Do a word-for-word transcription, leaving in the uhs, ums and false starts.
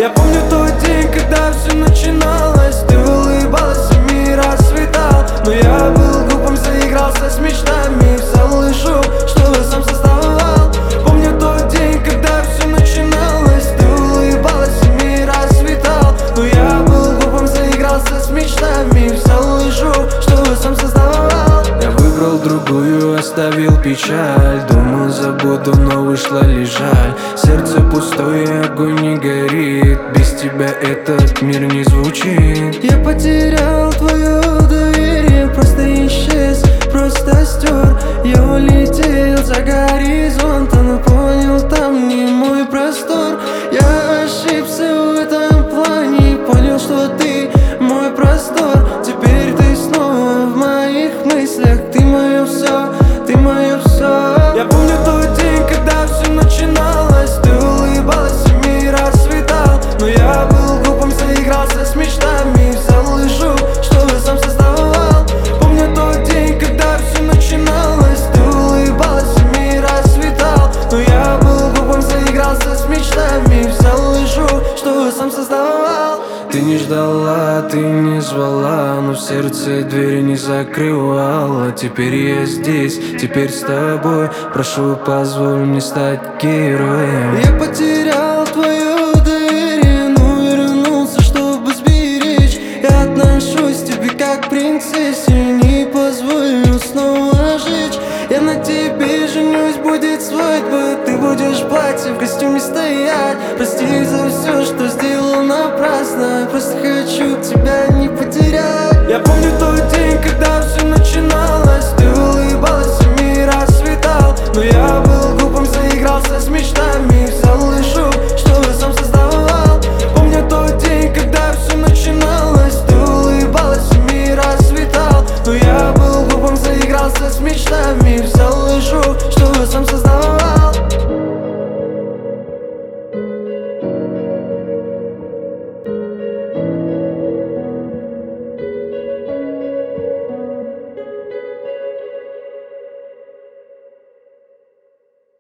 Я помню тот день, когда все начиналось. Ты улыбалась и мир расцветал. Но я был глупым, заигрался с мечтами. Взял лыжу, чтобы сам создавал. Помню тот день, когда все начиналось. Ты улыбалась и мир расцветал. Но я был глупым, заигрался с мечтами. Взял лыжу, чтобы сам создавал. Я выбрал другую, оставил печаль. Думал, забуду, но вышло лишь жаль. Сердце пустое, огонь не горит. Без тебя этот мир не звучит. Я потерял твое доверие, просто исчез, просто стер. Я улетел за горизонт, но понял, там не мой простор. Я ошибся в этом плане, понял, что ты мой простор. Теперь ты снова в моих мыслях. Ты мое все, ты мое все. Я помню тот день, когда все начиналось. Ты улыбалась и мир расцветал. Но я был глупым, заигрался с мечтами. Взял лыжу, чтобы сам создавал. Помню тот день, когда все начиналось. Ты улыбалась и мир расцветал. Но я был глупым, заигрался с мечтами. Взял лыжу, чтобы сам создавал. Ты не ждала, ты не звала, но в сердце двери не закрывала. Теперь я здесь, теперь с тобой. Прошу, позволь мне стать героем. Я потерял твое доверие, но вернулся, чтобы сберечь. Я отношусь к тебе как к принцессе, не позволю снова жечь. Я на тебе женюсь, будет свадьба. Ты будешь в платье, в костюме стоять. Прости за все, что сделал напрасно. Просто хочу тебя не